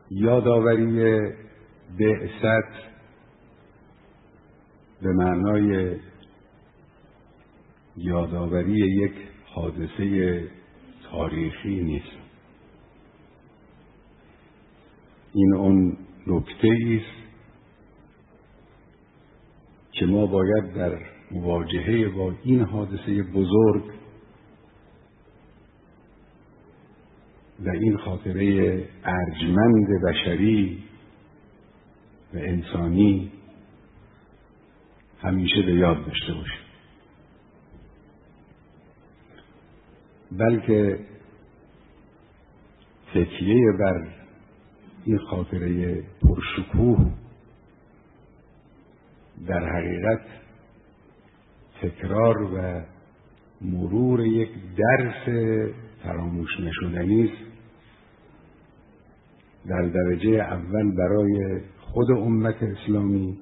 یادآوری بعثت به معنای یادآوری یک حادثه تاریخی نیست. این اون نکته‌ای است که ما باید در مواجهه با این حادثه بزرگ و این خاطره ارجمند بشری و انسانی همیشه به یاد داشته باشیم، بلکه تکیه بر این خاطره پرشکوه در حقیقت تکرار و مرور یک درس فراموش نشدنی است، در درجه اول برای خود امت اسلامی،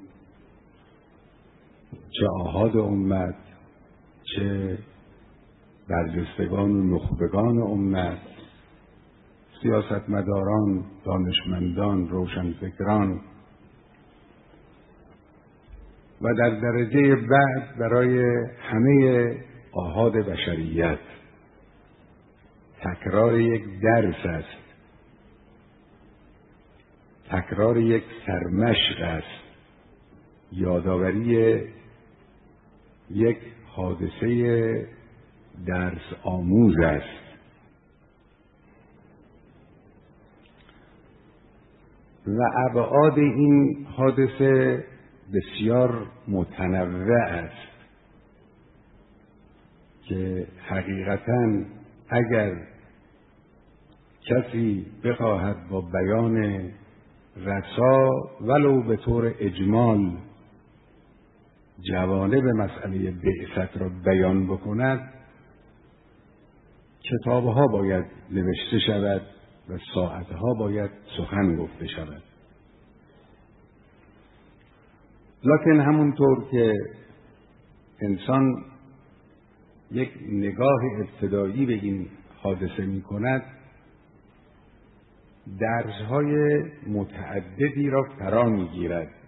چه آحاد امت، چه برجستگان و نخبگان امت، سیاستمداران، دانشمندان، روشنفکران، و در درجه بعد برای همه آحاد بشریت. تکرار یک درس است، تکرار یک سرمشق است، یادآوری یک حادثه درس آموز است. و ابعاد این حادثه بسیار متنوع است که حقیقتاً اگر کسی بخواهد با بیان رسا ولو به طور اجمال جوانب مسئله بعثت را بیان بکند، کتابها باید نوشته شود و ساعتها باید سخن گفته شود. لکن همونطور که انسان یک نگاه ابتدایی به این حادثه می کند، درس‌های متعددی را فرا می گیرد